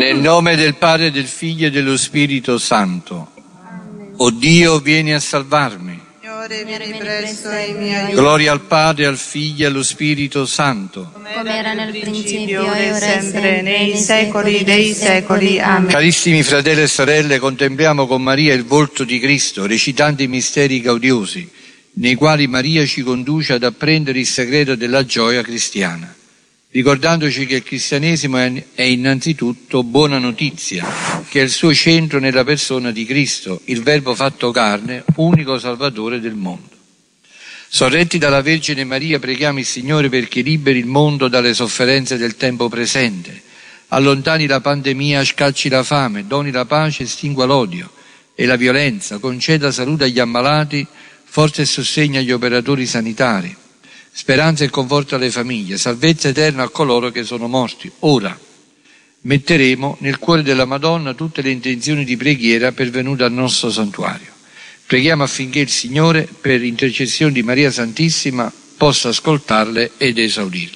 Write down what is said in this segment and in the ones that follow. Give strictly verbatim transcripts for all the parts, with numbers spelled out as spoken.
Nel nome del Padre, del Figlio e dello Spirito Santo. O Dio, vieni a salvarmi. Signore, vieni presto ai miei aiuti. Gloria al Padre, al Figlio e allo Spirito Santo. Come era nel principio, ora e sempre, nei secoli dei secoli. Amen. Carissimi fratelli e sorelle, contempliamo con Maria il volto di Cristo, recitando i misteri gaudiosi, nei quali Maria ci conduce ad apprendere il segreto della gioia cristiana, ricordandoci che il cristianesimo è innanzitutto buona notizia, che è il suo centro nella persona di Cristo, il Verbo fatto carne, unico Salvatore del mondo. Sorretti dalla Vergine Maria, preghiamo il Signore perché liberi il mondo dalle sofferenze del tempo presente, allontani la pandemia, scacci la fame, doni la pace, estingua l'odio e la violenza, conceda salute agli ammalati, forza e sostegno agli operatori sanitari, speranza e conforto alle famiglie, salvezza eterna a coloro che sono morti. Ora metteremo nel cuore della Madonna tutte le intenzioni di preghiera pervenute al nostro santuario. Preghiamo affinché il Signore, per intercessione di Maria Santissima, possa ascoltarle ed esaudirle.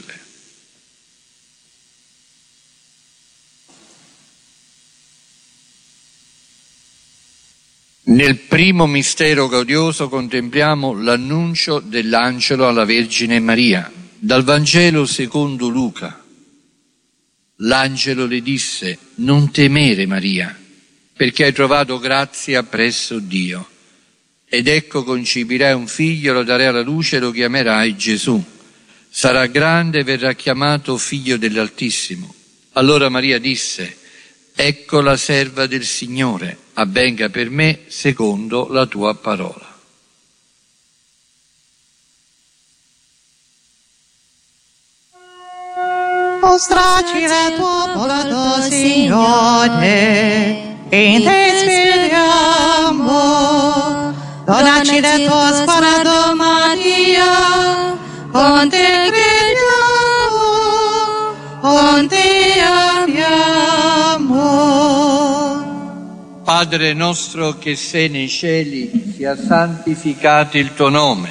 Nel primo mistero gaudioso contempliamo l'annuncio dell'angelo alla Vergine Maria. Dal Vangelo secondo Luca. L'angelo le disse: non temere, Maria, perché hai trovato grazia presso Dio. Ed ecco concepirai un figlio, lo darai alla luce e lo chiamerai Gesù. Sarà grande e verrà chiamato figlio dell'Altissimo. Allora Maria disse: ecco la serva del Signore, avvenga per me secondo la tua parola. Mostraci la tua volontà, Signore, in te speriamo. Donaci la tua sguardo, Maria, con te crediamo, con te amiamo. Padre nostro che sei nei cieli, sia santificato il tuo nome.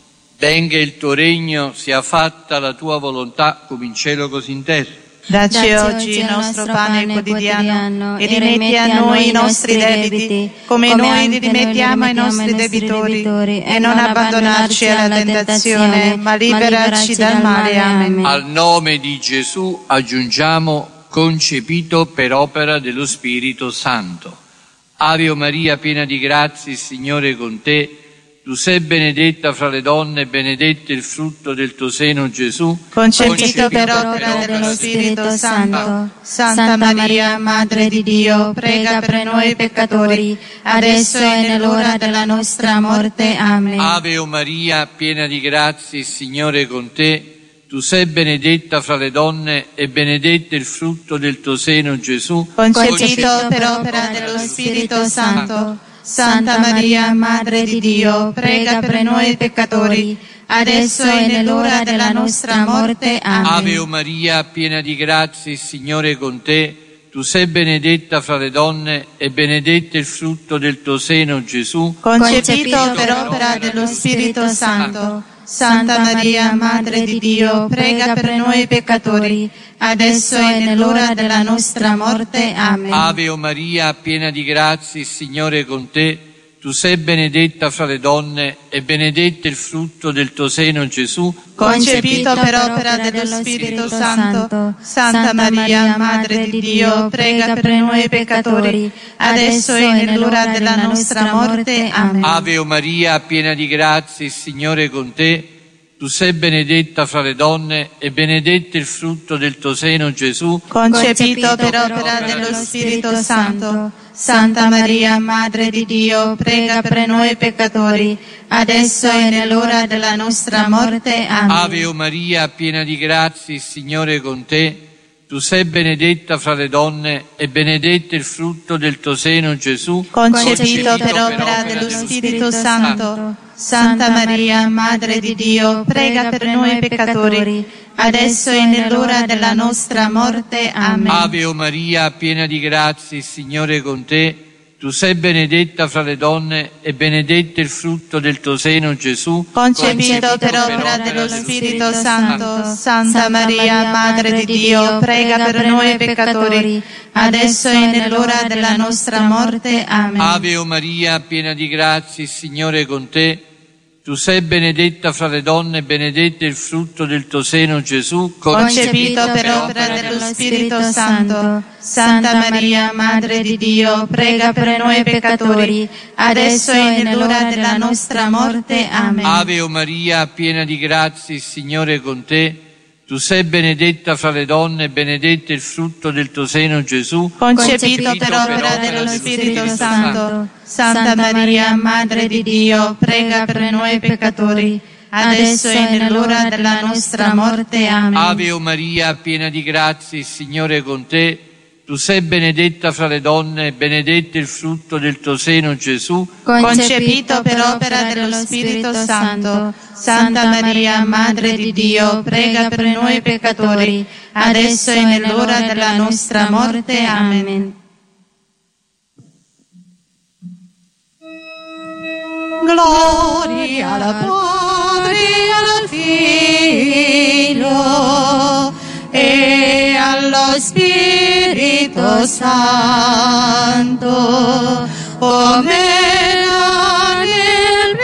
Venga il tuo regno, sia fatta la tua volontà, come in cielo così in terra. Dacci oggi il nostro pane quotidiano e rimetti a noi i nostri debiti, come noi li rimettiamo ai nostri debitori, e non abbandonarci alla tentazione, ma liberaci dal male. Amen. Al nome di Gesù aggiungiamo concepito per opera dello Spirito Santo. Ave Maria, piena di grazia, il Signore è con te. Tu sei benedetta fra le donne, benedetto il frutto del tuo seno, Gesù. Concepito per opera dello Spirito Santo. Santa Maria, Madre di Dio, prega per noi peccatori, adesso e nell'ora della nostra morte. Amen. Ave Maria, piena di grazia, il Signore è con te. Tu sei benedetta fra le donne e benedetto il frutto del tuo seno, Gesù. Concepito per opera dello Spirito Santo. Santa Maria, Madre di Dio, prega per noi peccatori, adesso e nell'ora della nostra morte. Amen. Ave Maria, piena di grazia, il Signore è con te. Tu sei benedetta fra le donne e benedetto il frutto del tuo seno, Gesù. Concepito per opera dello Spirito Santo. Santa Maria, Madre di Dio, prega per noi peccatori, adesso e nell'ora della nostra morte. Amen. Ave Maria, piena di grazia, il Signore è con te. Tu sei benedetta fra le donne e benedetto il frutto del tuo seno, Gesù. Concepito per opera dello Spirito Santo. Santa Maria, Madre di Dio, prega per noi peccatori, adesso e nell'ora della nostra morte. Amen. Ave Maria, piena di grazia, il Signore è con te. Tu sei benedetta fra le donne e benedetto il frutto del tuo seno, Gesù. Concepito per opera dello Spirito Santo. Santa Maria, Madre di Dio, prega per noi peccatori, adesso e nell'ora della nostra morte. Amen. Ave Maria, piena di grazia, il Signore è con te. Tu sei benedetta fra le donne e benedetto il frutto del tuo seno, Gesù. Concepito per opera dello Spirito Santo. Santa Maria, Madre di Dio, prega per noi peccatori, adesso e nell'ora della nostra morte. Amen. Ave Maria, piena di grazia, il Signore è con te. Tu sei benedetta fra le donne e benedetto il frutto del tuo seno, Gesù. Concepito per opera dello Spirito Santo. Santa Maria, Madre di Dio, prega per noi peccatori, adesso e nell'ora della nostra morte. Amen. Ave o Maria, piena di grazia, il Signore è con te. Tu sei benedetta fra le donne, benedetto il frutto del tuo seno, Gesù, concepito per opera dello Spirito Santo. Santa Maria, Madre di Dio, prega per noi peccatori, adesso e nell'ora della nostra morte. Amen. Ave o Maria, piena di grazia, il Signore è con te. Tu sei benedetta fra le donne, benedetto il frutto del tuo seno, Gesù, concepito per opera dello Spirito Santo. Santa Maria, Madre di Dio, prega per noi peccatori, adesso e nell'ora della nostra morte. Amen. Ave o Maria, piena di grazia, il Signore è con te. Tu sei benedetta fra le donne, benedetto il frutto del tuo seno, Gesù, concepito per opera dello Spirito Santo. Santa Maria, Madre di Dio, prega per noi peccatori, adesso e nell'ora della nostra morte. Amen. Gloria al Padre, al Figlio e allo Spirito Santo, come era nel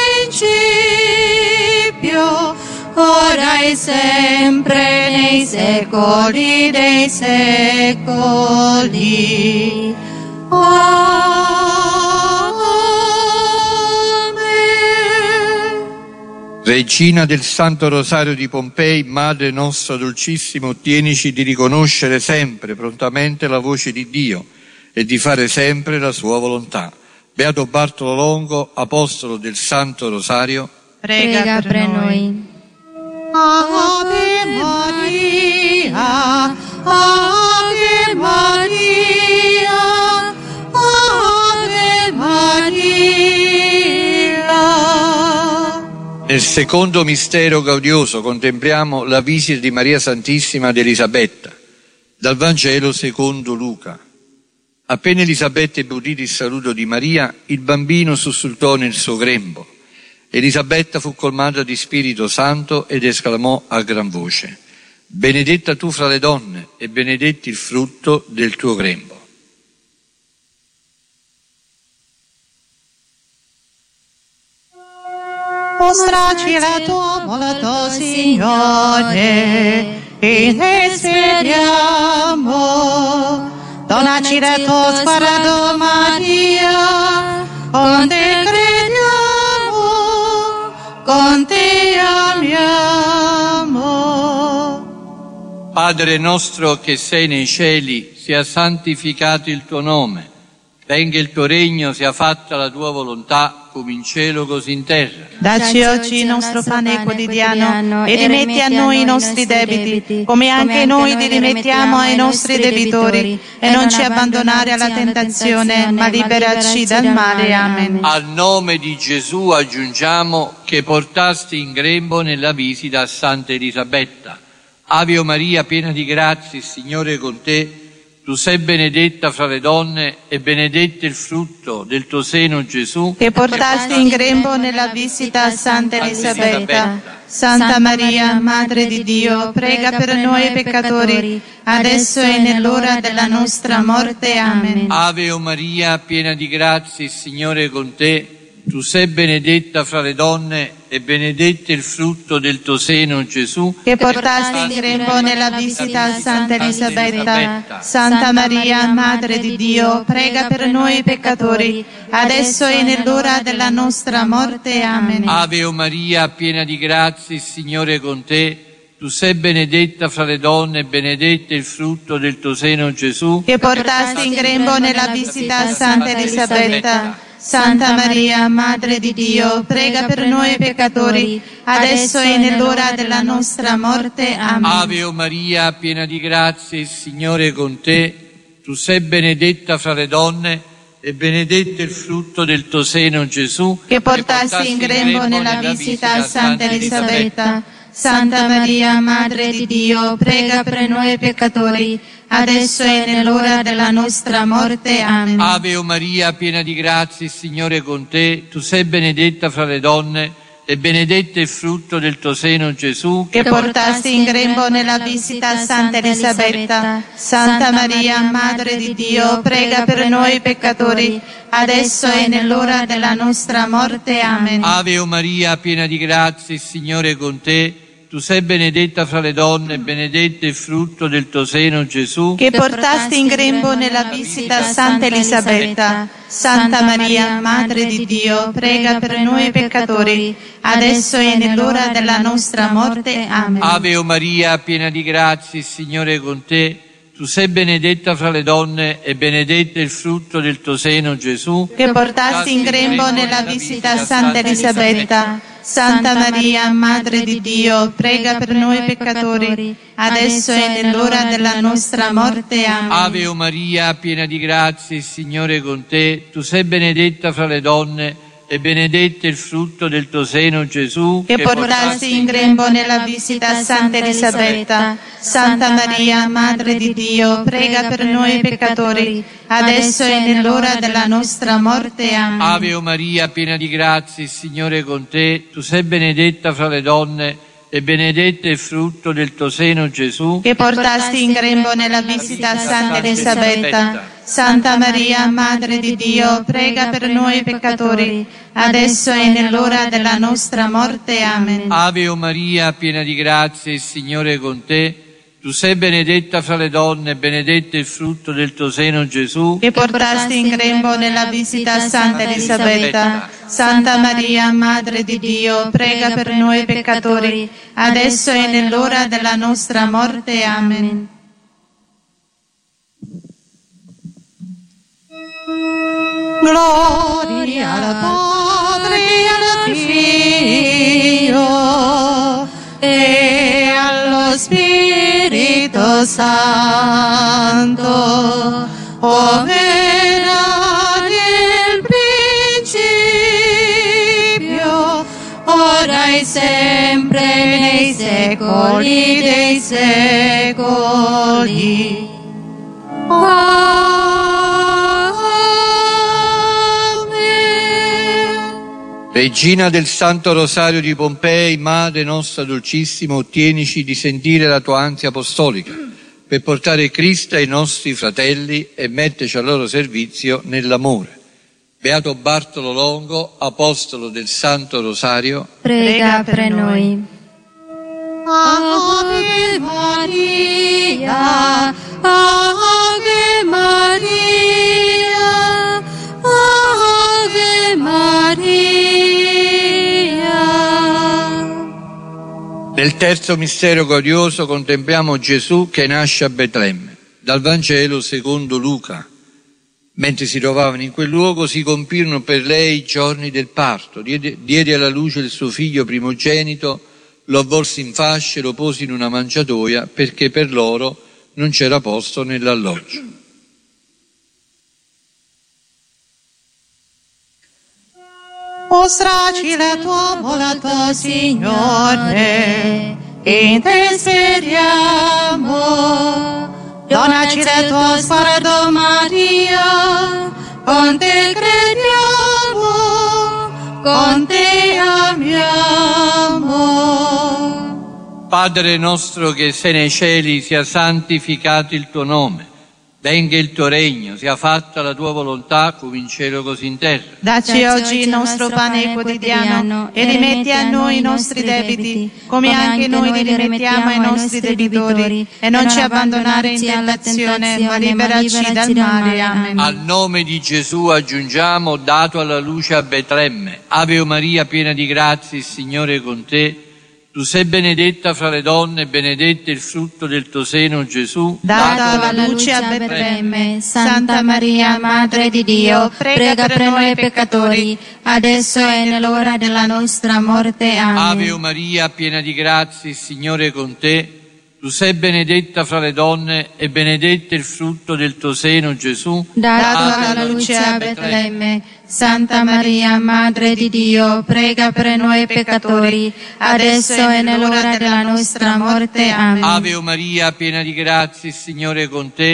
principio, ora e sempre, nei secoli dei secoli. Regina del Santo Rosario di Pompei, Madre nostra dolcissima, ottienici di riconoscere sempre prontamente la voce di Dio e di fare sempre la sua volontà. Beato Bartolo Longo, Apostolo del Santo Rosario, prega, prega per, per noi. Ave Maria, Ave Maria, Ave Maria. Nel secondo mistero gaudioso contempliamo la visita di Maria Santissima ad Elisabetta, dal Vangelo secondo Luca. Appena Elisabetta ebbe udito il saluto di Maria, il bambino sussultò nel suo grembo. Elisabetta fu colmata di Spirito Santo ed esclamò a gran voce: benedetta tu fra le donne e benedetto il frutto del tuo grembo. Mostraci la tua volontà, Signore, e ne speriamo. Donaci la tua sguardo, Maria, con te crediamo, con te amiamo. Padre nostro che sei nei cieli, sia santificato il tuo nome. Venga il tuo regno, sia fatta la tua volontà, come in cielo così in terra. Dacci oggi il nostro pane quotidiano e rimetti a noi i nostri debiti, come anche noi li rimettiamo ai nostri debitori, e non ci abbandonare alla tentazione, ma liberaci dal male. Amen. Al nome di Gesù aggiungiamo che portasti in grembo nella visita a Santa Elisabetta. Ave o Maria, piena di grazia, il Signore è con te. Tu sei benedetta fra le donne e benedetto il frutto del tuo seno, Gesù, che portasti in grembo nella visita a Santa Elisabetta. Santa Maria, Madre di Dio, prega per noi peccatori, adesso e nell'ora della nostra morte. Amen. Ave o Maria, piena di grazia, il Signore è con te. Tu sei benedetta fra le donne e benedetto il frutto del tuo seno, Gesù, che portasti in grembo nella visita a Santa Elisabetta. Santa Maria, Madre di Dio, prega per noi peccatori, adesso e nell'ora della nostra morte. Amen. Ave o Maria, piena di grazia, il Signore è con te. Tu sei benedetta fra le donne e benedetto il frutto del tuo seno, Gesù, che portasti in grembo nella visita a Santa Elisabetta. Santa Maria, Madre di Dio, prega per noi peccatori, adesso e nell'ora della nostra morte. Amen. Ave o Maria, piena di grazia, il Signore è con te. Tu sei benedetta fra le donne e benedetto il frutto del tuo seno, Gesù, che portasti in grembo nella visita a Santa Elisabetta. Santa Maria, Madre di Dio, prega per noi peccatori, adesso e nell'ora della nostra morte. Amen. Ave o Maria, piena di grazia, il Signore è con te. Tu sei benedetta fra le donne e benedetto il frutto del tuo seno, Gesù, che portasti in grembo nella visita a Santa Elisabetta. Santa Maria, Madre di Dio, prega per noi peccatori, adesso e nell'ora della nostra morte. Amen. Ave o Maria, piena di grazia, il Signore è con te. Tu sei benedetta fra le donne, e benedetto il frutto del tuo seno, Gesù, che portasti in grembo nella visita a Santa Elisabetta. Santa Maria, Madre di Dio, prega per noi peccatori, adesso e nell'ora della nostra morte. Amen. Ave o Maria, piena di grazia, il Signore è con te. Tu sei benedetta fra le donne e benedetto il frutto del tuo seno, Gesù, che portasti in grembo nella visita a Santa Elisabetta. Santa Maria, Madre di Dio, prega per noi peccatori, adesso e nell'ora della nostra morte. Amen. Ave o Maria, piena di grazia, il Signore è con te. Tu sei benedetta fra le donne e benedetto il frutto del tuo seno, Gesù, che portasti in grembo nella visita a Santa Elisabetta. Santa Maria, Madre di Dio, prega per noi peccatori, adesso e nell'ora della nostra morte. Amen. Ave o Maria, piena di grazia, il Signore è con te. Tu sei benedetta fra le donne e benedetto il frutto del tuo seno, Gesù, che portasti in grembo nella visita a Santa Elisabetta. Santa Maria, Madre di Dio, prega per noi peccatori, adesso e nell'ora della nostra morte. Amen. Ave o Maria, piena di grazia, il Signore è con te. Tu sei benedetta fra le donne e benedetto il frutto del tuo seno, Gesù, che portasti in grembo nella visita a Santa Elisabetta. Santa Maria, Madre di Dio, prega per noi peccatori, adesso e nell'ora della nostra morte. Amen. Gloria al Padre e al Figlio e allo Spirito Santo, come era nel principio, ora e sempre, nei secoli dei secoli. Regina del Santo Rosario di Pompei, Madre nostra dolcissima, ottienici di sentire la tua ansia apostolica, per portare Cristo ai nostri fratelli e metterci al loro servizio nell'amore. Beato Bartolo Longo, apostolo del Santo Rosario, prega per noi. Ave Maria, Ave Maria, Ave Maria. Nel terzo mistero glorioso contempliamo Gesù che nasce a Betlemme. Dal Vangelo secondo Luca. Mentre si trovavano in quel luogo si compirono per lei i giorni del parto. Diede, diede alla luce il suo figlio primogenito, lo avvolse in fasce e lo pose in una mangiatoia perché per loro non c'era posto nell'alloggio. Mostraci la tua volontà, Signore, in te speriamo. Donaci la tua sguardo, Maria, con te crediamo, con te amiamo. Padre nostro che sei nei cieli, sia santificato il tuo nome. Venga il tuo regno, sia fatta la tua volontà, come in cielo così in terra. Dacci oggi il nostro pane quotidiano e rimetti a noi i nostri debiti, come anche noi li rimettiamo ai nostri debitori, e non ci abbandonare in tentazione, ma liberaci dal male. Amen. Al nome di Gesù aggiungiamo, dato alla luce a Betlemme. Ave o Maria, piena di grazia, il Signore è con te. Tu sei benedetta fra le donne e benedetto il frutto del tuo seno, Gesù. Dato alla luce a Betlemme, Santa Maria, Madre di Dio, prega per noi peccatori, adesso e nell'ora della nostra morte. Amen. Ave o Maria, piena di grazia, il Signore è con te. Tu sei benedetta fra le donne e benedetto il frutto del tuo seno, Gesù. Dato alla luce a Betlemme, Santa Maria, Madre di Dio, prega per noi peccatori, adesso e nell'ora della nostra morte. Amen. Ave o Maria, piena di grazia, il Signore è con te.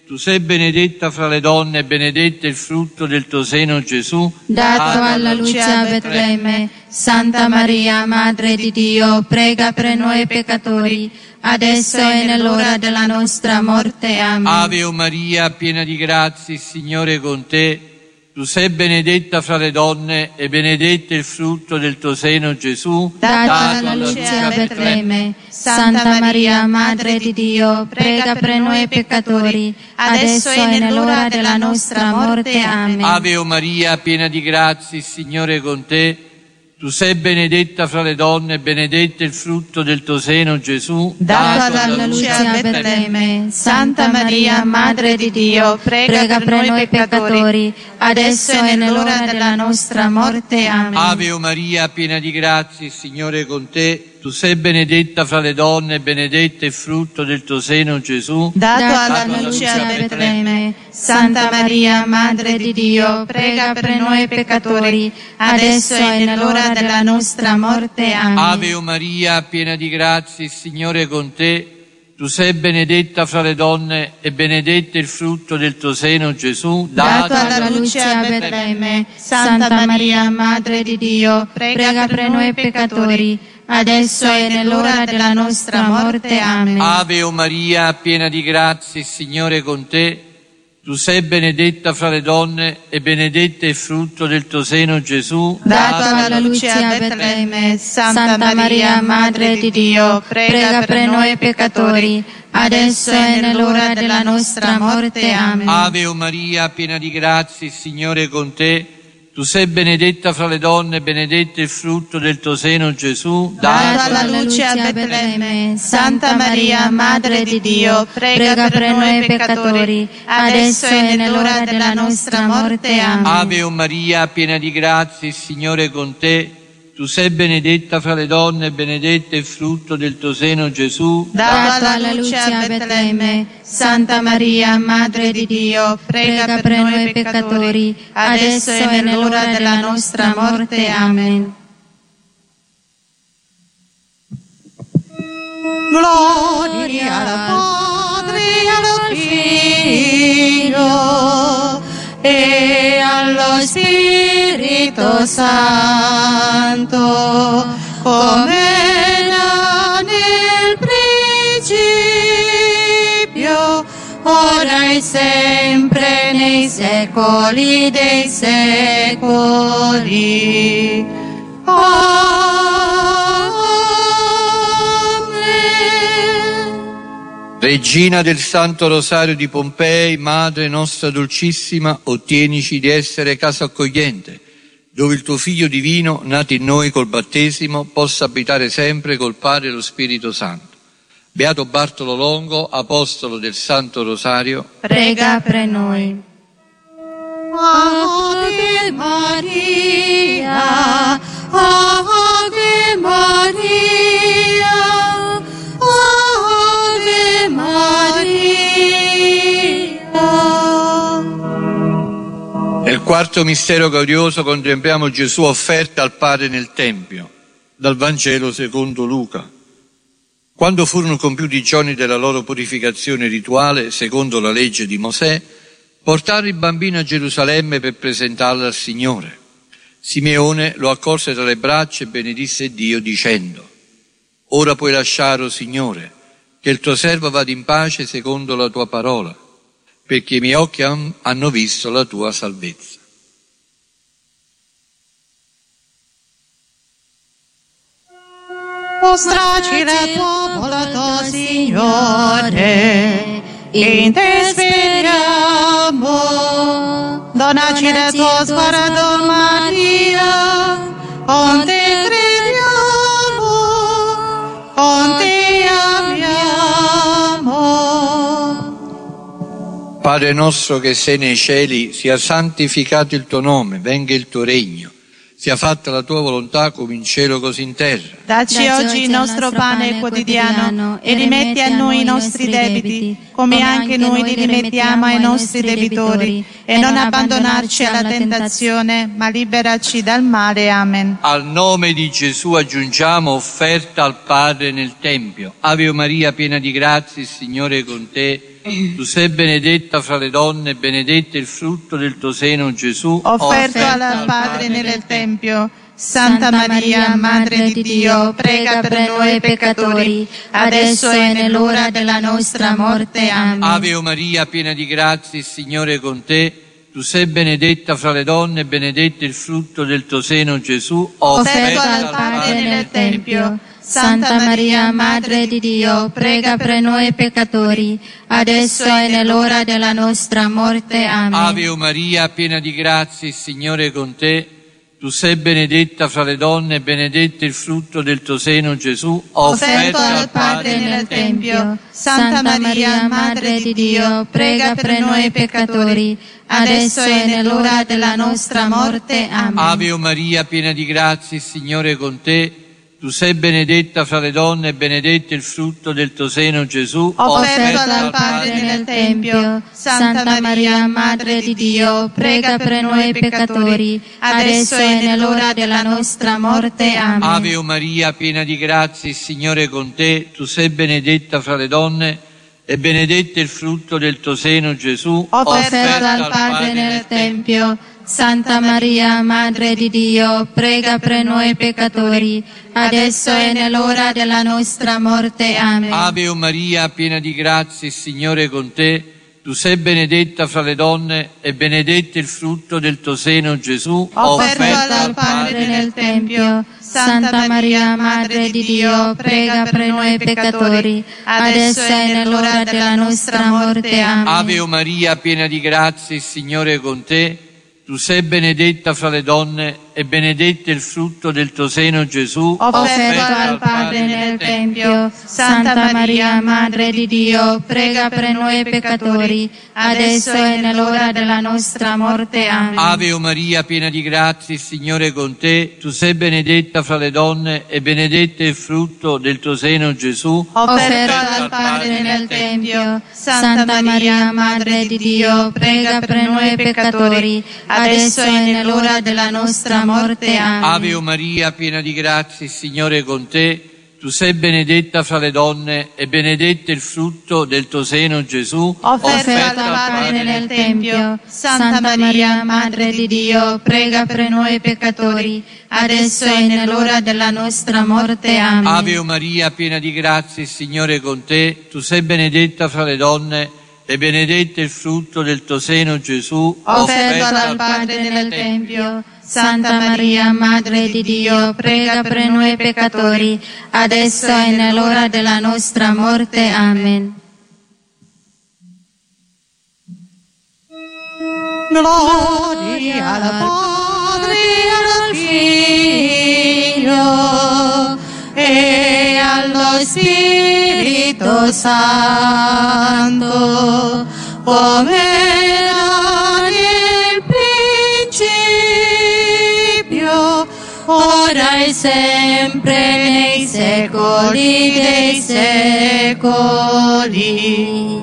tu sei benedetta fra le donne e benedetto è il frutto del tuo seno, Gesù. Dato alla luce a Betlemme, Santa Maria, Madre di Dio, prega per noi peccatori, adesso e nell'ora della nostra morte. Amen. Ave o Maria, piena di grazia, il Signore è con te. Tu sei benedetta fra le donne e benedetto è il frutto del tuo seno, Gesù. Dato alla luce a Betlemme, Santa Maria, Madre di Dio, prega per noi peccatori, adesso e nell'ora della nostra morte. Amen. Ave o Maria, piena di grazia, il Signore è con te. Tu sei benedetta fra le donne e benedetto è il frutto del tuo seno, Gesù. Dato alla luce a Betlemme, Santa Maria, Madre di Dio, prega per noi peccatori, adesso e nell'ora della nostra morte. Amen. Ave o Maria, piena di grazia, il Signore è con te. Tu sei benedetta fra le donne e benedetto è il frutto del tuo seno, Gesù. Dato alla luce a Betlemme, Santa Maria, Madre di Dio, prega per noi peccatori, adesso e nell'ora della nostra morte. Amen. Ave o Maria, piena di grazia, il Signore è con te. Tu sei benedetta fra le donne e benedetto è il frutto del tuo seno, Gesù. Dato alla luce a Betlemme, Santa Maria, Madre di Dio, prega per noi peccatori, adesso e nell'ora della nostra morte. Amen. Ave o Maria, piena di grazia, il Signore è con te. Tu sei benedetta fra le donne e benedetto è il frutto del tuo seno, Gesù. Dato alla luce a Betlemme, Santa Maria, Madre di Dio, prega per noi peccatori, adesso e nell'ora della nostra morte. Amen. Ave o Maria, piena di grazia, il Signore è con te. Tu sei benedetta fra le donne, benedetto è il frutto del tuo seno, Gesù. Dato alla luce a Betlemme, Santa Maria, Madre di Dio, prega per noi peccatori, adesso e nell'ora della nostra morte. Amen. Ave o Maria, piena di grazia, il Signore è con te. Tu sei benedetta fra le donne, benedetto è il frutto del tuo seno, Gesù. Dato alla luce a Betlemme, Santa Maria, Madre di Dio, prega per noi peccatori, adesso e nell'ora della nostra morte. Amen. Gloria al Padre e al Figlio e allo Spirito Santo, come era nel principio, ora e sempre, nei secoli dei secoli. Amen. Regina del Santo Rosario di Pompei, Madre nostra dolcissima, ottienici di essere casa accogliente, dove il tuo Figlio divino, nato in noi col battesimo, possa abitare sempre col Padre e lo Spirito Santo. Beato Bartolo Longo, apostolo del Santo Rosario, prega per noi. Ave Maria, Ave Maria, Ave Maria. Nel quarto mistero glorioso contempliamo Gesù offerta al Padre nel Tempio, dal Vangelo secondo Luca. Quando furono compiuti i giorni della loro purificazione rituale, secondo la legge di Mosè, portarono il bambino a Gerusalemme per presentarlo al Signore. Simeone lo accolse tra le braccia e benedisse Dio dicendo: Ora puoi lasciare, o Signore, che il tuo servo vada in pace secondo la tua parola, perché i miei occhi hanno visto la tua salvezza. Mostraci la tua volontà, Signore, in te speriamo. Donaci la tua sguardo, Maria, con te crediamo, con te amiamo. Padre nostro che sei nei cieli, sia santificato il tuo nome, venga il tuo regno. Sia fatta la tua volontà come in cielo così in terra. Dacci oggi il nostro pane quotidiano e rimetti a noi i nostri debiti, come anche noi li rimettiamo ai nostri debitori, e non abbandonarci alla tentazione, ma liberaci dal male. Amen. Al nome di Gesù aggiungiamo offerta al Padre nel Tempio. Ave Maria, piena di grazia, il Signore è con te. Tu sei benedetta fra le donne, benedetto il frutto del tuo seno, Gesù. Offerto al Padre nel Tempio. Santa Maria, Madre di Dio, prega per noi peccatori, adesso e nell'ora della nostra morte. Amen. Ave Maria, piena di grazia, il Signore è con te. Tu sei benedetta fra le donne, benedetto il frutto del tuo seno, Gesù. Offerto al Padre nel Tempio. Santa Maria, Madre di Dio, prega per noi peccatori, adesso e nell'ora della nostra morte. Amen. Ave Maria, piena di grazia, il Signore è con te. Tu sei benedetta fra le donne, benedetto il frutto del tuo seno, Gesù. Offerto al Padre nel Tempio. Santa Maria, Madre di Dio, prega per noi peccatori, adesso e nell'ora della nostra morte. Amen. Ave Maria, piena di grazia, il Signore è con te. Tu sei benedetta fra le donne, benedetto il frutto del tuo seno, Gesù. Offerto al Padre nel Tempio. Santa Maria, Madre di Dio, prega per noi peccatori, adesso e nell'ora della nostra morte. Amen. Ave Maria, piena di grazia, il Signore è con te. Tu sei benedetta fra le donne, e benedetto il frutto del tuo seno, Gesù. Offerto al Padre nel Tempio. Santa Maria, Madre di Dio, prega per noi peccatori, adesso e nell'ora della nostra morte. Amen. Ave Maria, piena di grazia, il Signore è con te. Tu sei benedetta fra le donne, e benedetto il frutto del tuo seno, Gesù. Offerto al Padre nel Tempio. Santa Maria, Madre di Dio, prega per noi peccatori, adesso e nell'ora della nostra morte. Amen. Ave Maria, piena di grazia, il Signore è con te. Tu sei benedetta fra le donne, e benedetto il frutto del tuo seno, Gesù. Offerto al Padre nel Tempio. Santa Maria, Madre di Dio, prega per noi peccatori, adesso e nell'ora della nostra morte. Amen. Ave Maria, piena di grazia, il Signore è con te. Tu sei benedetta fra le donne, e benedetto il frutto del tuo seno, Gesù. Offerto al Padre nel Tempio. Santa Maria, Madre di Dio, prega per noi peccatori, adesso e nell'ora della nostra morte. Amen. Ave Maria, piena di grazia, il Signore è con te. Tu sei benedetta fra le donne, e benedetto il frutto del tuo seno, Gesù. Offerto al Padre nel Tempio. Santa Maria, Madre di Dio, prega per noi peccatori, adesso e nell'ora della nostra morte. Amen. Ave Maria, piena di grazia, il Signore è con te. Tu sei benedetta fra le donne, e benedetto il frutto del tuo seno, Gesù. Offerto al Padre nel Tempio. Santa Maria, Madre di Dio, prega per noi peccatori, adesso e nell'ora della nostra morte. Amen. Gloria al Padre e al Figlio e allo Spirito Santo, come era nel principio, ora e sempre nei secoli dei secoli.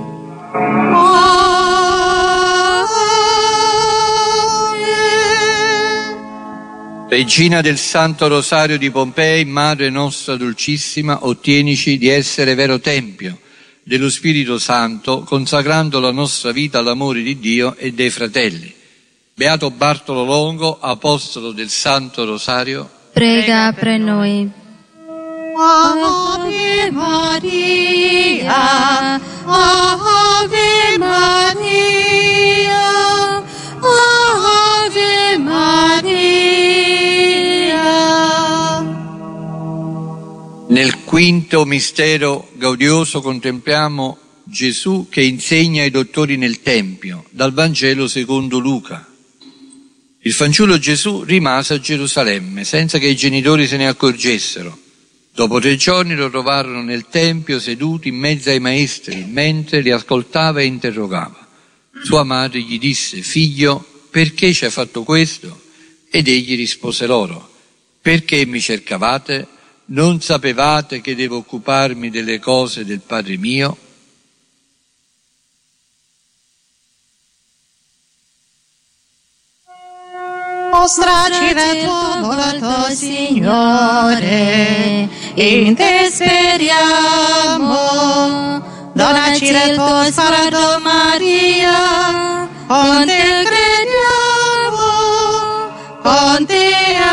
Regina del Santo Rosario di Pompei, Madre nostra dolcissima, ottienici di essere vero Tempio dello Spirito Santo, consacrando la nostra vita all'amore di Dio e dei fratelli. Beato Bartolo Longo, Apostolo del Santo Rosario, prega per noi. Ave Maria, Ave Maria, Ave Maria. Nel quinto mistero gaudioso contempliamo Gesù che insegna ai dottori nel Tempio, dal Vangelo secondo Luca. Il fanciullo Gesù rimase a Gerusalemme senza che i genitori se ne accorgessero. Dopo tre giorni lo trovarono nel Tempio seduto in mezzo ai maestri, mentre li ascoltava e interrogava. Sua madre gli disse: «Figlio, perché ci hai fatto questo?» Ed egli rispose loro: «Perché mi cercavate? Non sapevate che devo occuparmi delle cose del Padre mio?» Mostraci la tua volta, Signore, in te speriamo. Donaci il tuo sguardo, Maria, con te crediamo, con te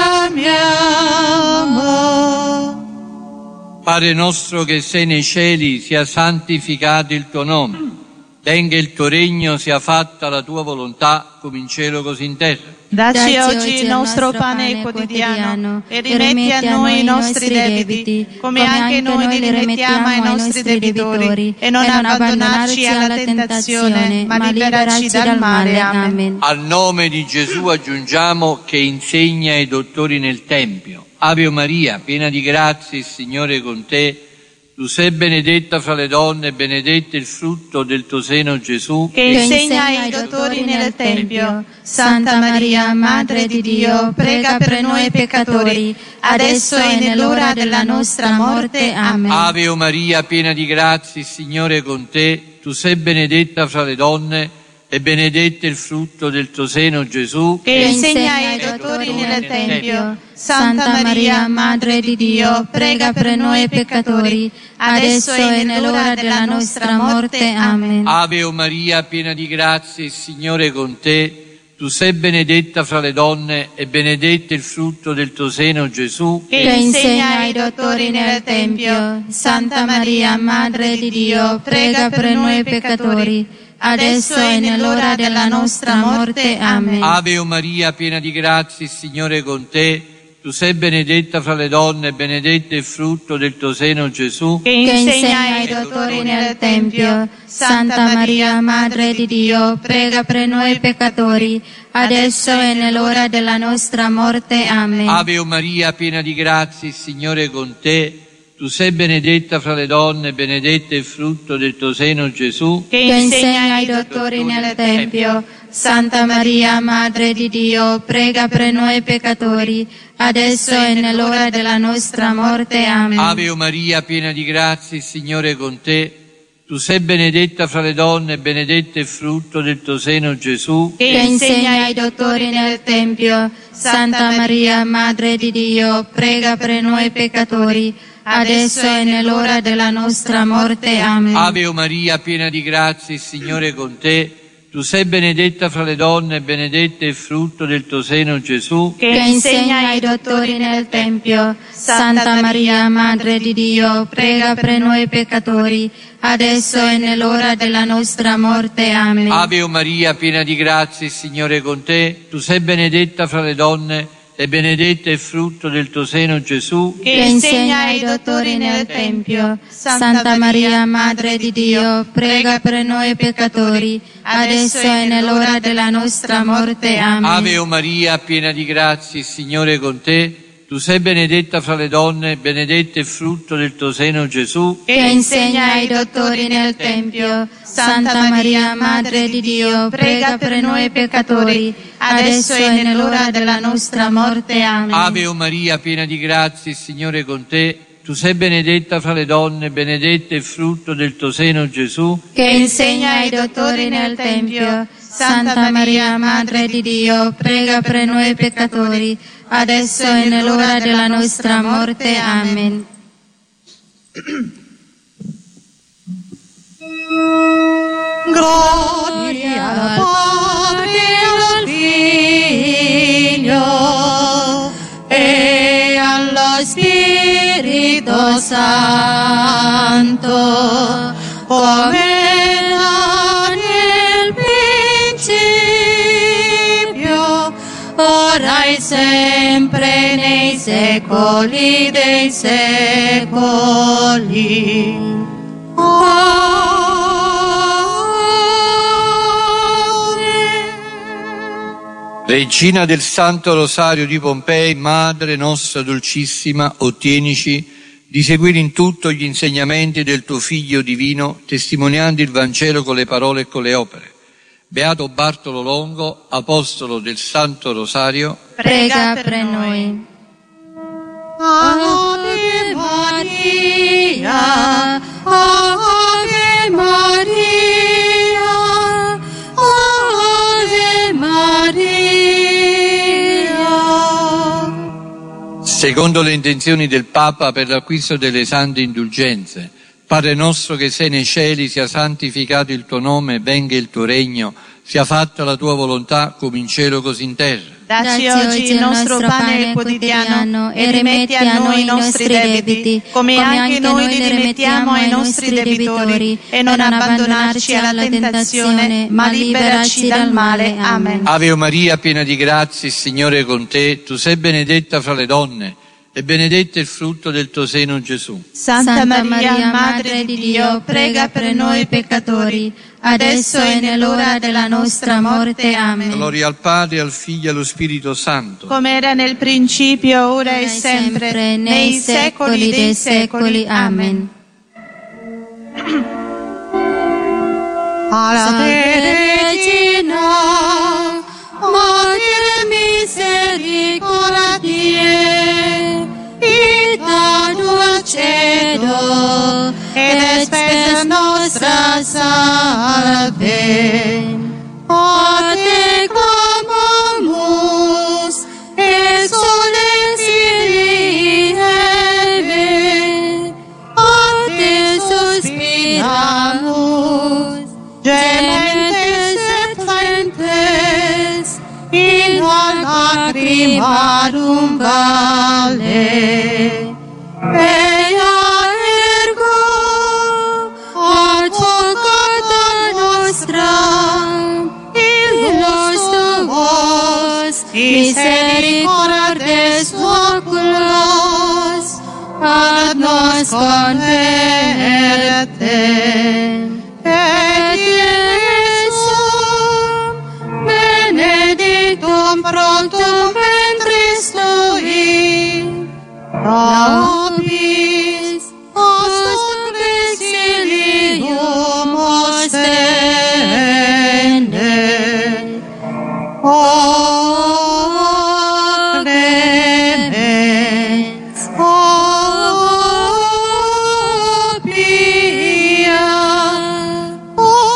amiamo. Padre nostro che sei nei cieli, sia santificato il tuo nome. Venga il tuo regno, sia fatta la tua volontà, come in cielo così in terra. Dacci oggi il nostro pane quotidiano e rimetti a noi i nostri debiti, come anche noi li rimettiamo ai nostri debitori, e non abbandonarci alla tentazione, ma liberaci dal male. Amen. Al nome di Gesù aggiungiamo che insegna ai dottori nel Tempio. Ave Maria, piena di grazia, il Signore è con te. Tu sei benedetta fra le donne e benedetto il frutto del tuo seno, Gesù. Che insegna ai dottori nel Tempio. Santa Maria, Madre di Dio, prega per noi peccatori, adesso e nell'ora della nostra morte. Amen. Ave Maria, piena di grazia, il Signore è con te. Tu sei benedetta fra le donne e benedetto il frutto del tuo seno, Gesù. Che insegna ai dottori nel Tempio. Santa Maria, Madre di Dio, prega per noi peccatori, adesso e nell'ora della nostra morte. Amen. Ave Maria, piena di grazia, il Signore è con te. Tu sei benedetta fra le donne e benedetto il frutto del tuo seno, Gesù. Che insegna ai dottori nel Tempio. Santa Maria, Madre di Dio, prega per noi peccatori, adesso e nell'ora della nostra morte. Amen. Ave Maria, piena di grazia, il Signore è con te. Tu sei benedetta fra le donne e benedetto il frutto del tuo seno, Gesù. Che insegna ai dottori nel Tempio. Santa Maria, Madre di Dio, prega per noi peccatori, adesso e nell'ora della nostra morte. Amen. Ave Maria, piena di grazia, il Signore è con te. Tu sei benedetta fra le donne, benedetto il frutto del tuo seno, Gesù. Che insegna ai dottori nel Tempio. Santa Maria, Madre di Dio, prega per noi peccatori, adesso e nell'ora della nostra morte. Amen. Ave Maria, piena di grazia, il Signore è con te. Tu sei benedetta fra le donne, benedetto il frutto del tuo seno, Gesù. Che insegna ai dottori nel Tempio. Santa Maria, Madre di Dio, prega per noi peccatori, adesso e nell'ora della nostra morte. Amen. Ave Maria, piena di grazia, il Signore è con te. Tu sei benedetta fra le donne e benedetto il frutto del tuo seno, Gesù. Che insegna ai dottori nel Tempio. Santa Maria, Madre di Dio, prega per noi peccatori, adesso e nell'ora della nostra morte. Amen. Ave Maria, piena di grazia, il Signore è con te. Tu sei benedetta fra le donne e benedetto il frutto del tuo seno, Gesù. Che insegna ai dottori nel Tempio. Santa Maria, Madre di Dio, prega per noi peccatori, adesso e nell'ora della nostra morte. Amen. Ave Maria, piena di grazia, il Signore è con te. Tu sei benedetta fra le donne, benedetto il frutto del tuo seno, Gesù. Che insegna ai dottori nel Tempio. Santa Maria, Madre di Dio, prega per noi peccatori, adesso e nell'ora della nostra morte. Amen. Ave Maria, piena di grazia, il Signore è con te. Tu sei benedetta fra le donne, benedetto il frutto del tuo seno, Gesù. Che insegna ai dottori nel Tempio. Santa Maria, Madre di Dio, prega per noi peccatori, adesso e nell'ora della nostra morte. Amen. Gloria al Padre e al Figlio e allo Spirito Santo, come era nel principio, ora e sempre, nei secoli dei secoli. Amen. Regina del Santo Rosario di Pompei, Madre nostra dolcissima, ottienici di seguire in tutto gli insegnamenti del tuo Figlio divino, testimoniando il Vangelo con le parole e con le opere. Beato Bartolo Longo, Apostolo del Santo Rosario, prega per noi. Ave Maria, Ave Maria, Ave Maria. secondo le intenzioni del Papa per l'acquisto delle sante indulgenze, Padre nostro che sei nei cieli, sia santificato il tuo nome, venga il tuo regno, sia fatta la tua volontà come in cielo così in terra. Dacci oggi il nostro pane quotidiano e rimetti a noi i nostri debiti, come anche noi li rimettiamo ai nostri debitori, e non abbandonarci alla tentazione, ma liberaci dal male. Amen. Ave Maria, piena di grazia, il Signore è con te. Tu sei benedetta fra le donne, e benedetto il frutto del tuo seno, Gesù. Santa Maria, Madre di Dio, prega per noi peccatori, adesso e nell'ora della nostra morte. Amen. Gloria al Padre, al Figlio e allo Spirito Santo. Come era nel principio, ora e sempre, nei secoli dei secoli. Amen. Ave Regina, Mater misericordiae, vita dulcedo, et spes nostra salve. A te clamamus, exsolens Kyrie, a te suspiramus, gementes et flentes, in lacrimarum vale. Ea ergo advocata nostra, illos tuos misericordes oculos, ad nos converte. Et Iesum benedictum fructum ventris tui, nobis post exilium ostende. O clemens, o pia, o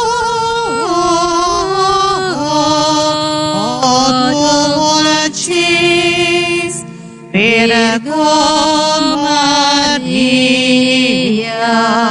dulcis Virgo Maria.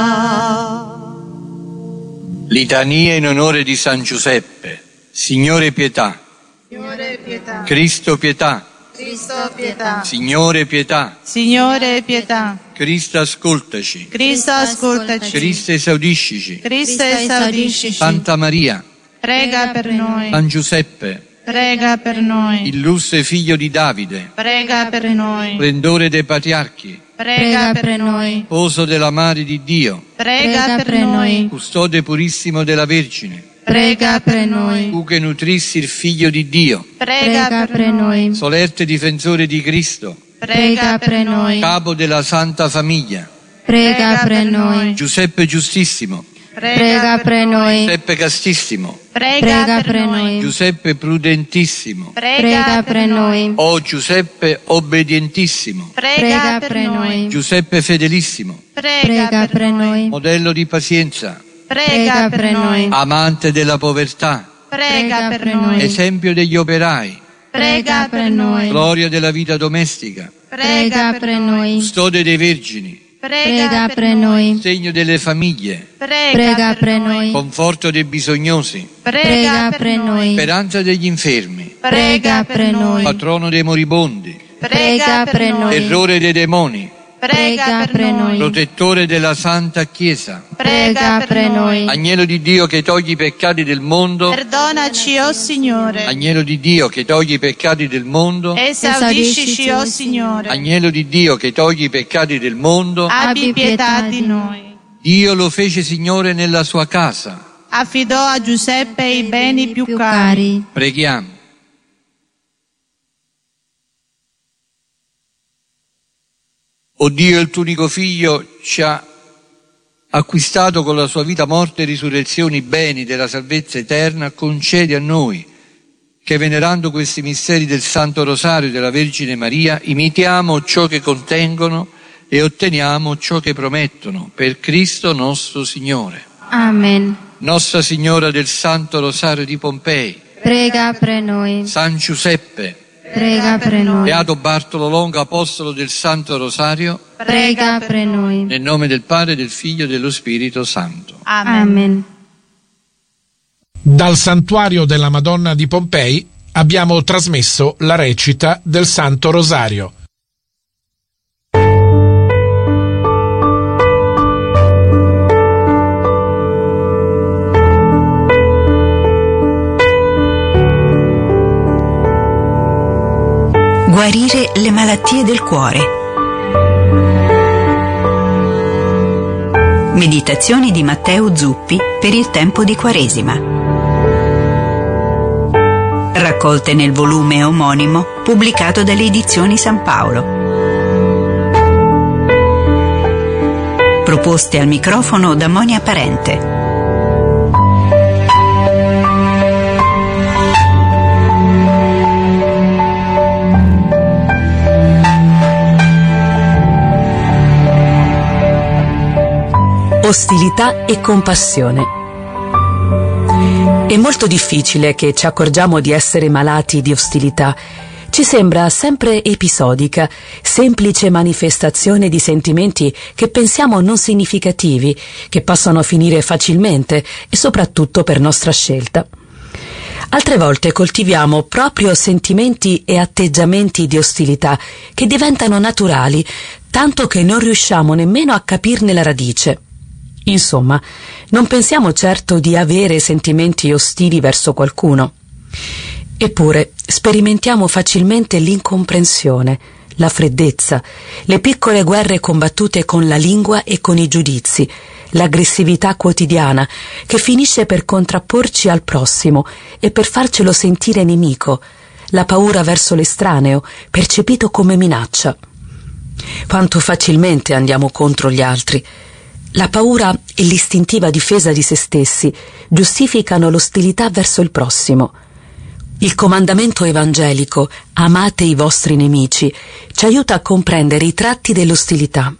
Litania in onore di San Giuseppe. Signore pietà. Signore pietà. Cristo pietà. Cristo pietà. Signore pietà. Signore pietà. Cristo ascoltaci. Cristo ascoltaci. Cristo esaudiscici. Cristo esaudiscici. Santa Maria. Prega per noi. San Giuseppe. Prega per noi. Illustre figlio di Davide. Prega per noi. Splendore dei patriarchi. Prega per noi. Sposo della Madre di Dio. Prega per noi. Custode purissimo della Vergine. Prega per noi. Tu che nutrissi il Figlio di Dio. Prega per noi. Solerte difensore di Cristo. Prega per noi. Capo della Santa Famiglia. Prega per noi. Giuseppe giustissimo. Prega per noi. Giuseppe castissimo. Prega per noi. Giuseppe prudentissimo. Prega per noi. O Giuseppe obbedientissimo. Prega per noi. Giuseppe fedelissimo. Prega per noi. Modello di pazienza. Prega per noi. Amante della povertà. Prega per noi. Esempio degli operai. Prega per noi. Gloria della vita domestica. Prega per noi. Custode dei vergini. Prega per noi. Segno delle famiglie. Prega per noi. Conforto dei bisognosi. Prega per noi. Speranza degli infermi. Prega per noi. Patrono dei moribondi. Prega per noi. Terrore dei demoni. Prega per noi. Protettore della Santa Chiesa. Prega per noi. Agnello di Dio che togli i peccati del mondo. Perdonaci, o Signore. Agnello di Dio che togli i peccati del mondo. Esaudiscici, o Signore. Agnello di Dio che togli i peccati del mondo. Abbi pietà di noi. Dio lo fece Signore nella sua casa. Affidò a Giuseppe i beni più cari. Preghiamo. O Dio, il tuo unico Figlio ci ha acquistato con la sua vita, morte e risurrezione i beni della salvezza eterna, concedi a noi che, venerando questi misteri del Santo Rosario della Vergine Maria, imitiamo ciò che contengono e otteniamo ciò che promettono, per Cristo nostro Signore. Amen. Nostra Signora del Santo Rosario di Pompei, Prega per noi. San Giuseppe, prega per noi. Beato Bartolo Longo, apostolo del Santo Rosario, prega per noi. nel nome del Padre, del Figlio e dello Spirito Santo. Amen. Amen. Dal santuario della Madonna di Pompei abbiamo trasmesso la recita del Santo Rosario. Guarire le malattie del cuore. Meditazioni di Matteo Zuppi per il tempo di Quaresima. Raccolte nel volume omonimo pubblicato dalle edizioni San Paolo. Proposte al microfono da Monia Parente. Ostilità e compassione. È molto difficile che ci accorgiamo di essere malati di ostilità. Ci sembra sempre episodica, semplice manifestazione di sentimenti che pensiamo non significativi, che possono finire facilmente e soprattutto per nostra scelta. Altre volte coltiviamo proprio sentimenti e atteggiamenti di ostilità che diventano naturali, tanto che non riusciamo nemmeno a capirne la radice. Insomma, non pensiamo certo di avere sentimenti ostili verso qualcuno. Eppure sperimentiamo facilmente l'incomprensione, la freddezza, le piccole guerre combattute con la lingua e con i giudizi, l'aggressività quotidiana che finisce per contrapporci al prossimo e per farcelo sentire nemico, la paura verso l'estraneo percepito come minaccia. Quanto facilmente andiamo contro gli altri. La paura e l'istintiva difesa di se stessi giustificano l'ostilità verso il prossimo. Il comandamento evangelico, amate i vostri nemici, ci aiuta a comprendere i tratti dell'ostilità.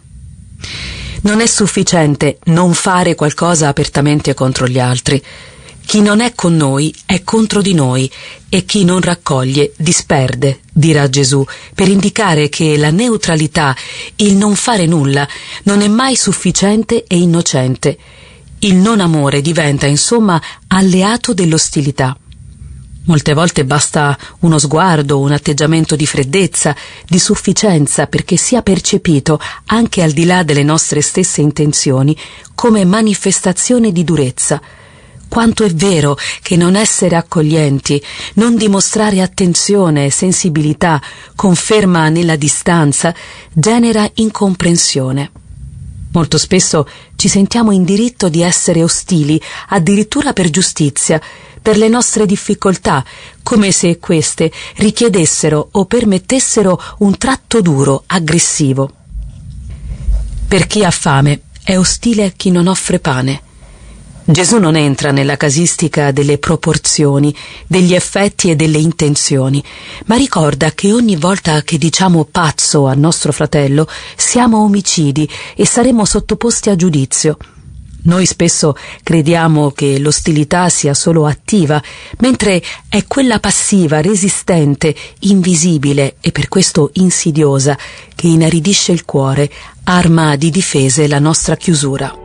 Non è sufficiente non fare qualcosa apertamente contro gli altri. Chi non è con noi è contro di noi e chi non raccoglie disperde, dirà Gesù, per indicare che la neutralità, il non fare nulla, non è mai sufficiente e innocente. Il non amore diventa, insomma, alleato dell'ostilità. Molte volte basta uno sguardo, un atteggiamento di freddezza, di sufficienza perché sia percepito, anche al di là delle nostre stesse intenzioni, come manifestazione di durezza. Quanto è vero che non essere accoglienti, non dimostrare attenzione e sensibilità, conferma nella distanza, genera incomprensione. Molto spesso ci sentiamo in diritto di essere ostili, addirittura per giustizia, per le nostre difficoltà, come se queste richiedessero o permettessero un tratto duro, aggressivo. Per chi ha fame è ostile chi non offre pane. Gesù non entra nella casistica delle proporzioni, degli effetti e delle intenzioni, ma ricorda che ogni volta che diciamo pazzo al nostro fratello siamo omicidi e saremo sottoposti a giudizio. Noi spesso crediamo che l'ostilità sia solo attiva, mentre è quella passiva, resistente, invisibile e per questo insidiosa, che inaridisce il cuore, arma di difesa la nostra chiusura.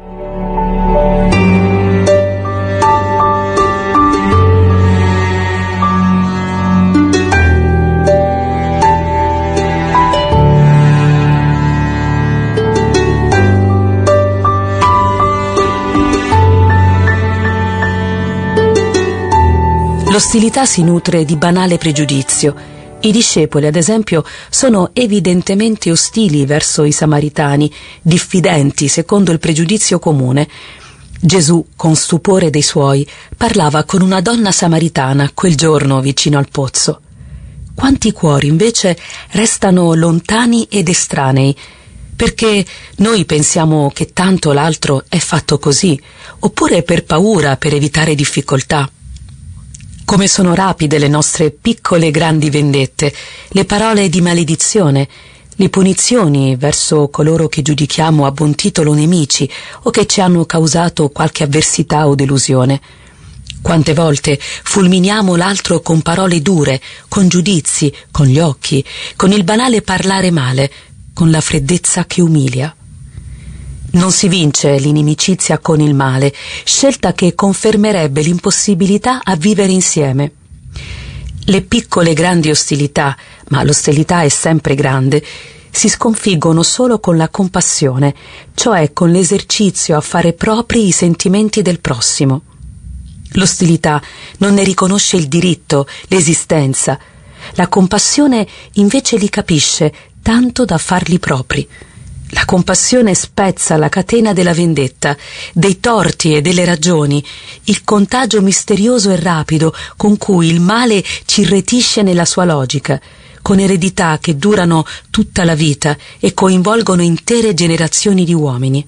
L'ostilità si nutre di banale pregiudizio. I discepoli, ad esempio, sono evidentemente ostili verso i samaritani, diffidenti secondo il pregiudizio comune. Gesù, con stupore dei suoi, parlava con una donna samaritana quel giorno vicino al pozzo. Quanti cuori, invece, restano lontani ed estranei, perché noi pensiamo che tanto l'altro è fatto così, oppure per paura, per evitare difficoltà. Come sono rapide le nostre piccole e grandi vendette, le parole di maledizione, le punizioni verso coloro che giudichiamo a buon titolo nemici o che ci hanno causato qualche avversità o delusione. Quante volte fulminiamo l'altro con parole dure, con giudizi, con gli occhi, con il banale parlare male, con la freddezza che umilia. Non si vince l'inimicizia con il male, scelta che confermerebbe l'impossibilità a vivere insieme. Le piccole grandi ostilità, ma l'ostilità è sempre grande, si sconfiggono solo con la compassione, cioè con l'esercizio a fare propri i sentimenti del prossimo. L'ostilità non ne riconosce il diritto, l'esistenza. La compassione invece li capisce, tanto da farli propri. La compassione spezza la catena della vendetta, dei torti e delle ragioni, il contagio misterioso e rapido con cui il male ci irretisce nella sua logica, con eredità che durano tutta la vita e coinvolgono intere generazioni di uomini.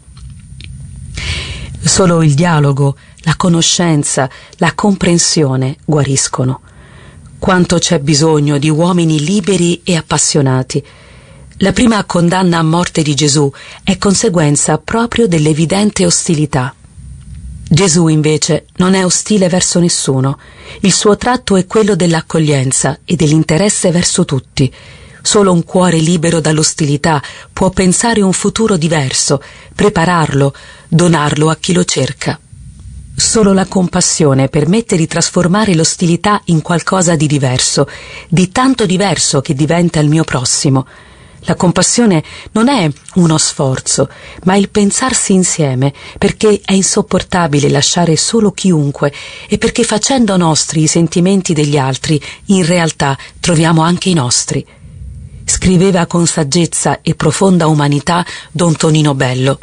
Solo il dialogo, la conoscenza, la comprensione guariscono. Quanto c'è bisogno di uomini liberi e appassionati. La prima condanna a morte di Gesù è conseguenza proprio dell'evidente ostilità. Gesù invece non è ostile verso nessuno. Il suo tratto è quello dell'accoglienza e dell'interesse verso tutti. Solo un cuore libero dall'ostilità può pensare un futuro diverso, prepararlo, donarlo a chi lo cerca. Solo la compassione permette di trasformare l'ostilità in qualcosa di diverso, di tanto diverso che diventa il mio prossimo. La compassione non è uno sforzo, ma il pensarsi insieme, perché è insopportabile lasciare solo chiunque e perché facendo nostri i sentimenti degli altri, in realtà troviamo anche i nostri. Scriveva con saggezza e profonda umanità Don Tonino Bello.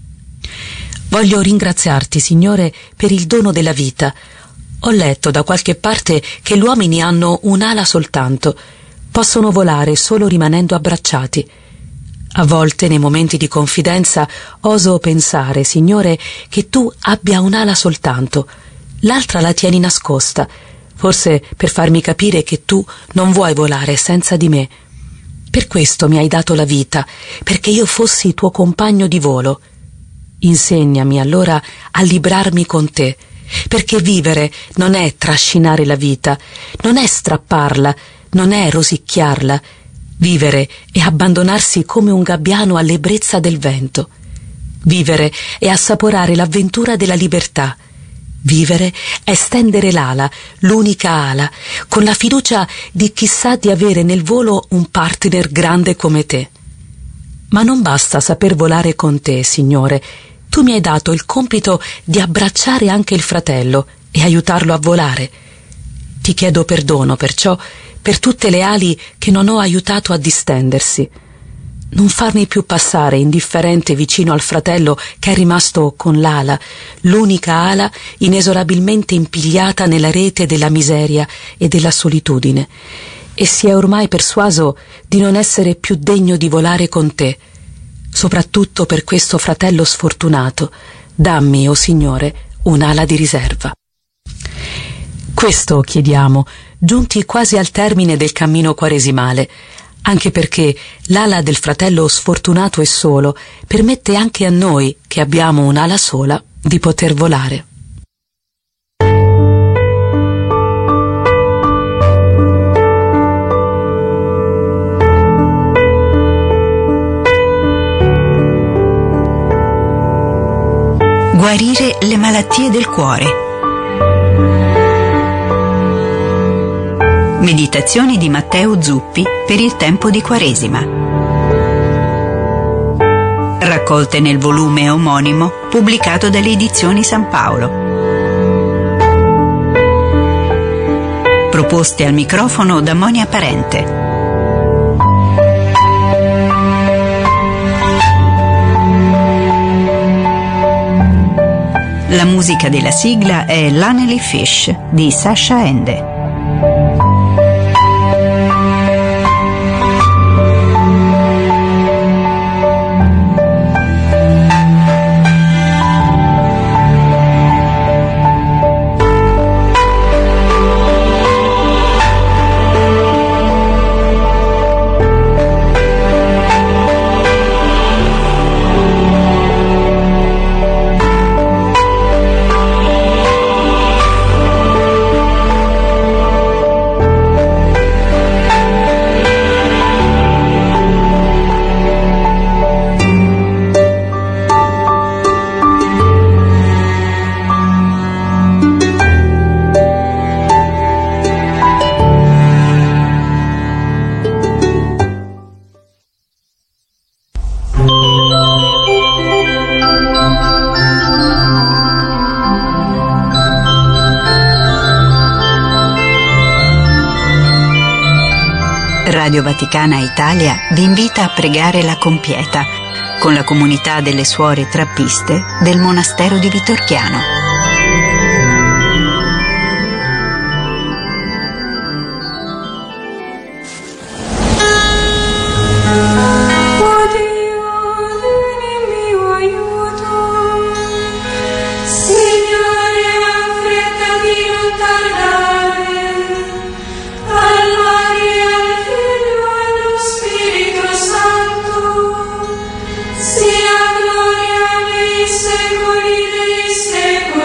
Voglio ringraziarti, Signore, per il dono della vita. Ho letto da qualche parte che gli uomini hanno un'ala soltanto, possono volare solo rimanendo abbracciati. A volte, nei momenti di confidenza, oso pensare, Signore, che tu abbia un'ala soltanto, l'altra la tieni nascosta, forse per farmi capire che tu non vuoi volare senza di me. Per questo mi hai dato la vita, perché io fossi tuo compagno di volo. Insegnami allora a librarmi con te, perché vivere non è trascinare la vita, non è strapparla, non è rosicchiarla. Vivere è abbandonarsi come un gabbiano all'ebbrezza del vento. Vivere è assaporare l'avventura della libertà. Vivere è stendere l'ala, l'unica ala, con la fiducia di chi sa di avere nel volo un partner grande come te. Ma non basta saper volare con te, Signore. Tu mi hai dato il compito di abbracciare anche il fratello e aiutarlo a volare. Ti chiedo perdono, perciò, per tutte le ali che non ho aiutato a distendersi. Non farmi più passare indifferente vicino al fratello che è rimasto con l'ala, l'unica ala inesorabilmente impigliata nella rete della miseria e della solitudine, e si è ormai persuaso di non essere più degno di volare con te. Soprattutto per questo fratello sfortunato, dammi, o Signore, un'ala di riserva. Questo chiediamo, giunti quasi al termine del cammino quaresimale, anche perché l'ala del fratello sfortunato e solo permette anche a noi, che abbiamo un'ala sola, di poter volare. Guarire le malattie del cuore. Meditazioni di Matteo Zuppi per il tempo di Quaresima. Raccolte nel volume omonimo pubblicato dalle edizioni San Paolo. Proposte al microfono da Monia Parente. La musica della sigla è Lonely Fish di Sasha Ende. Radio Vaticana Italia vi invita a pregare la Compieta con la comunità delle suore trappiste del monastero di Vitorchiano. Sia gloria nei secoli dei secoli.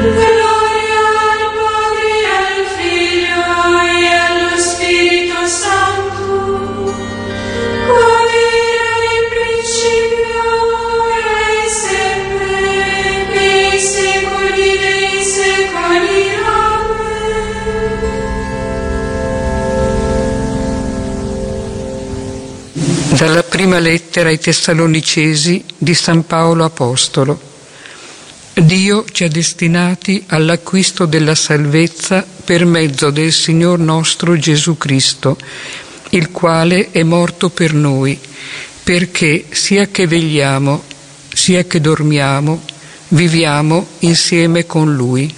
Dalla prima lettera ai Tessalonicesi di San Paolo Apostolo. Dio ci ha destinati all'acquisto della salvezza per mezzo del Signor nostro Gesù Cristo, il quale è morto per noi, perché sia che vegliamo, sia che dormiamo, viviamo insieme con Lui.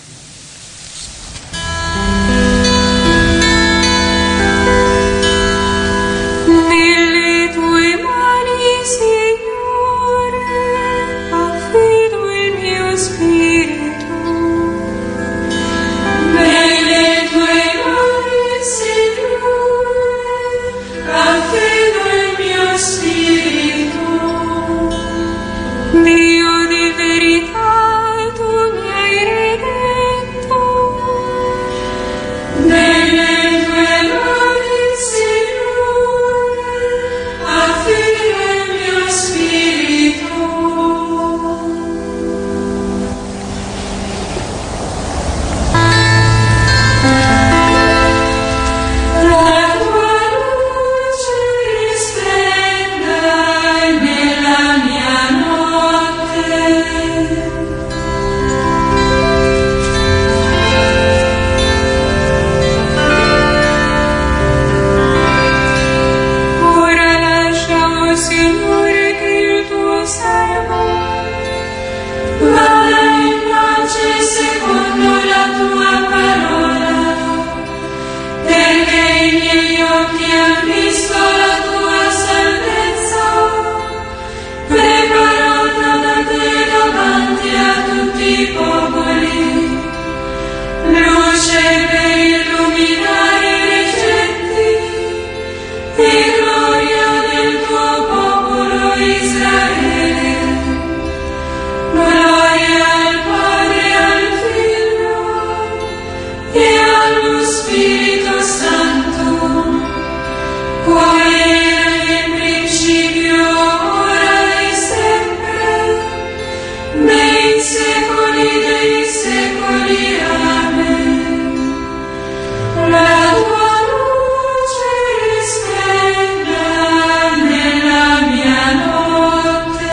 Dio di verità, tu mi hai redetto. Nelle tue mani, Signore, affido il mio spirito. La tua luce risplenda nella mia notte. Ora lascia, oh Signore, che il tuo servo vada in pace secondo la tua parola, perché i miei occhi hanno visto la tua salvezza, preparata da te davanti a tutti i popoli, luce per illuminare le genti e gloria del tuo popolo Israele. Gloria al Padre, al Figlio e allo Spirito Santo, come era nel principio, ora e sempre, nei secoli dei secoli. Amen. La tua luce risplenda nella mia notte.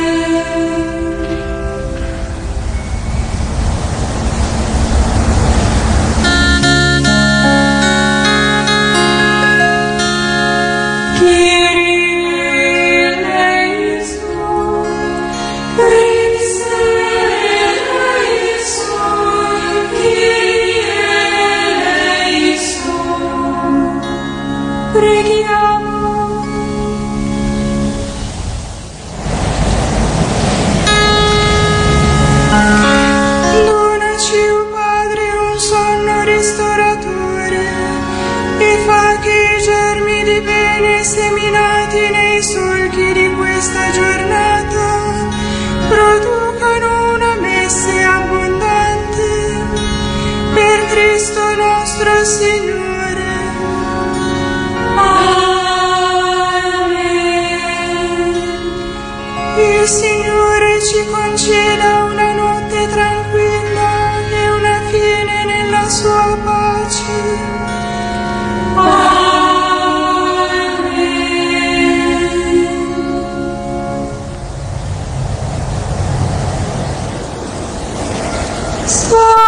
Kyrie eleison, Prince eleison, Kyrie eleison. Preghiamo. Donaci, o Padre, un sonno ristoratore e fa che i germi di bene seminati nei solchi di questa giornata producano una messe abbondante per Cristo nostro Signore. Amen. Il Signore ci conceda una notte tranquilla e una fine nella sua pace. Amen.